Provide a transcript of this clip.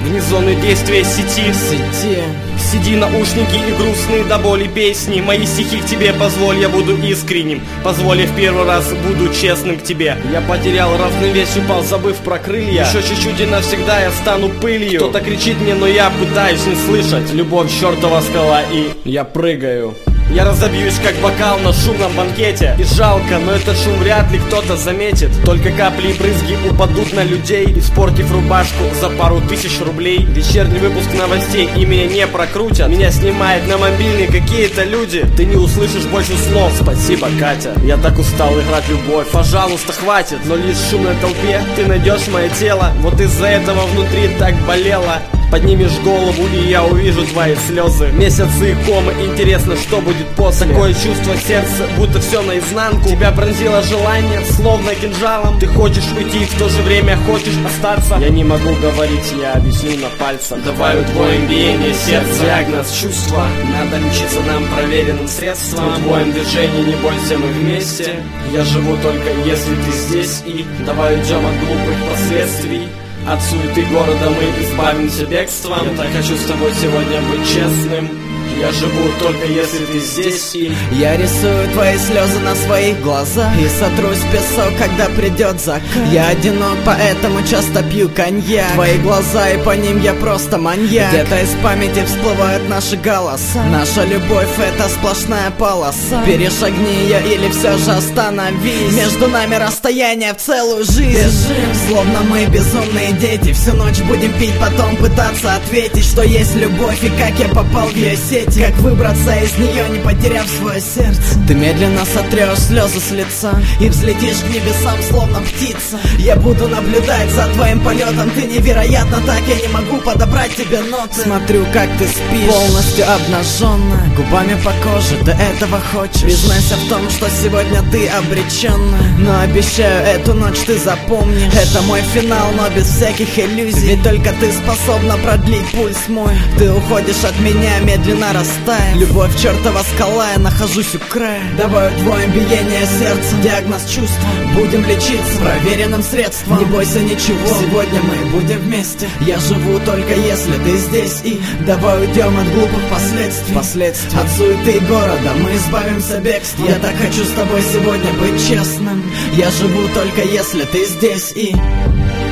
вне зоны действия сети. Сиди, наушники и грустные до боли песни. Мои стихи к тебе позволь, я буду искренним. Позволь, я в первый раз буду честным к тебе. Я потерял равновесие, упал, забыв про крылья. Еще чуть-чуть и навсегда я стану пылью. Кто-то кричит мне, но я пытаюсь не слышать. Любовь чертова скала, и я прыгаю. Я разобьюсь, как бокал на шумном банкете. И жалко, но этот шум вряд ли кто-то заметит. Только капли и брызги упадут на людей, испортив рубашку за пару тысяч рублей. Вечерний выпуск новостей, и меня не прокрутят. Меня снимает на мобильный какие-то люди. Ты не услышишь больше слов. Спасибо, Катя, я так устал играть любовь. Пожалуйста, хватит, но лишь в шумной толпе ты найдешь мое тело. Вот из-за этого внутри так болело. Поднимешь голову, и я увижу твои слезы. Месяцы комы, интересно, что будет после. Такое чувство сердца, будто все наизнанку. Тебя пронзило желание, словно кинжалом. Ты хочешь уйти, в то же время хочешь остаться. Я не могу говорить, я объясню на пальцах. Давай удвоим биение сердца. Диагноз чувства, надо лечиться нам проверенным средством. Удвоим движение, не бойся, мы вместе. Я живу только если ты здесь. И давай уйдем от глупых последствий. От суеты города мы избавимся бегством. Я так хочу с тобой сегодня быть честным. Я живу только если ты здесь, и я рисую твои слезы на своих глазах и сотрусь в песок, когда придет закат. Я одинок, поэтому часто пью коньяк. Твои глаза, и по ним я просто маньяк. Где-то из памяти всплывают наши голоса. Наша любовь — это сплошная полоса. Перешагни ее или все же остановись. Между нами расстояние в целую жизнь. Бежим, словно мы безумные дети. Всю ночь будем пить, потом пытаться ответить, что есть любовь и как я попал в ее сеть. Как выбраться из нее, не потеряв свое сердце. Ты медленно сотрешь слезы с лица и взлетишь к небесам, словно птица. Я буду наблюдать за твоим полетом. Ты невероятно, так я не могу подобрать тебе ноты. Смотрю, как ты спишь, полностью обнаженная, губами по коже, до этого хочешь. Признайся в том, что сегодня ты обреченная, но обещаю, эту ночь ты запомнишь. Это мой финал, но без всяких иллюзий. Ведь только ты способна продлить пульс мой. Ты уходишь от меня, медленно растает. Любовь чертова скала, я нахожусь у края. Давай удвоим биение сердца. Диагноз чувства, будем лечиться проверенным средством. Не бойся ничего, сегодня мы будем вместе. Я живу только если ты здесь. И давай уйдем от глупых последствий. От суеты города мы избавимся бегством. Я так хочу с тобой сегодня быть честным. Я живу только если ты здесь. И